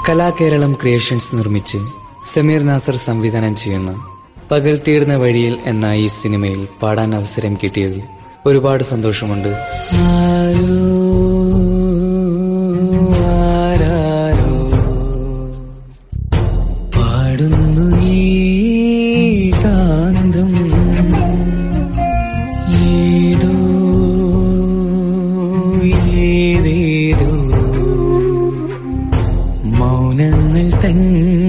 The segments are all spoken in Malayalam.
കലാകേരളം ക്രിയേഷൻസ് നിർമ്മിച്ച് സമീർ നാസർ സംവിധാനം ചെയ്യുന്ന പകൽ തീർന്ന വഴിയിൽ എന്ന ഈ സിനിമയിൽ പാടാൻ അവസരം കിട്ടിയതിൽ ഒരുപാട് സന്തോഷമുണ്ട്. പാടുന്നു ഈ കാന്തം ഏതോ ഏതേതോ മൗനങ്ങൾ തൻ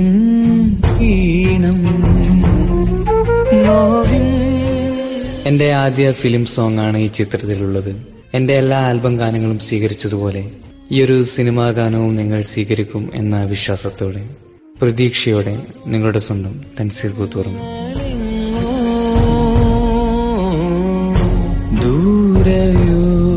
ഈണം. എന്റെ ആദ്യ ഫിലിം സോങ് ആണ് ഈ ചിത്രത്തിലുള്ളത്. എന്റെ എല്ലാ ആൽബം ഗാനങ്ങളും സ്വീകരിച്ചതുപോലെ ഈ ഒരു സിനിമാ ഗാനവും നിങ്ങൾ സ്വീകരിക്കും എന്ന വിശ്വാസത്തോടെ പ്രതീക്ഷയോടെ നിങ്ങളുടെ സ്വന്തം തൻസീർ കൂത്തുപറമ്പ്. ദൂരയോ